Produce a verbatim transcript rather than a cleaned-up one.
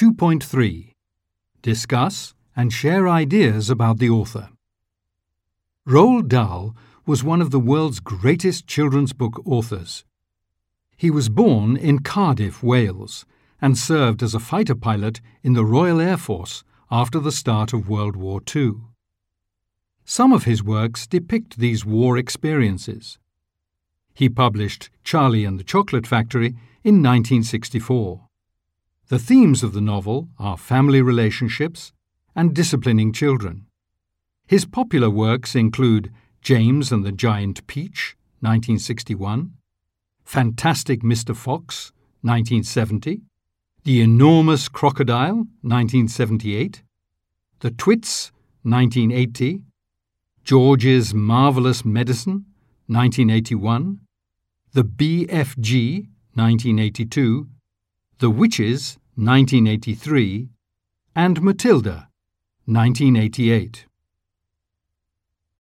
two point three. Discuss and share ideas about the author. Roald Dahl was one of the world's greatest children's book authors. He was born in Cardiff, Wales, and served as a fighter pilot in the Royal Air Force after the start of World War Two. Some of his works depict these war experiences. He published Charlie and the Chocolate Factory in nineteen sixty-four. The themes of the novel are family relationships and disciplining children. His popular works include James and the Giant Peach, nineteen sixty-one, Fantastic Mister Fox, nineteen seventy, The Enormous Crocodile, nineteen seventy-eight, The Twits, nineteen eighty, George's Marvelous Medicine, nineteen eighty-one, The B F G, nineteen eighty-two, The Witches, nineteen eighty-three, and Matilda, nineteen eighty-eight.